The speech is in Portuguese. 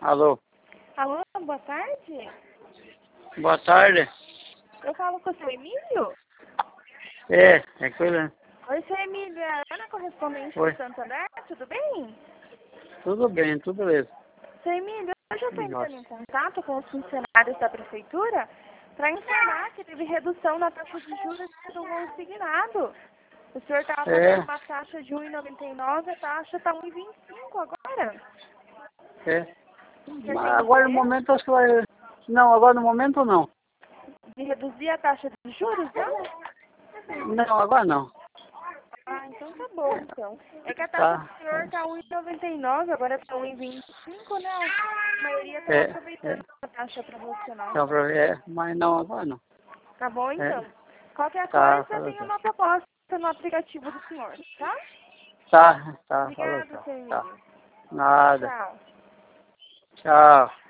Alô, Alô, boa tarde. boa tarde. Eu falo com o seu Emílio? É com ele. Oi, seu Emílio, é a Ana, correspondente Oi, do Santo André, tudo bem? tudo bem, tudo beleza. Seu Emílio, hoje eu estou entrando Nossa. em contato com os funcionários da prefeitura para informar que teve redução na taxa de juros do consignado. O senhor estava pagando uma taxa de 1,99, a taxa está 1,25 agora. É. O senhor Mas tem agora no interesse momento acho que vai. Não, agora no momento não. de reduzir a taxa de juros, não? Não, agora não. Ah, então tá bom, então. É que a taxa Tá. do senhor tá 1,99, agora tá 1,25, né? A maioria tá É. aproveitando a taxa promocional. Então, mas não, agora não. Tá bom, então. Qualquer Tá, coisa, falou tem tchau. uma proposta no aplicativo do senhor, tá? Tá, falou Obrigada, tchau. seu Tá. Emílio. Nada. Tchau. Tchau.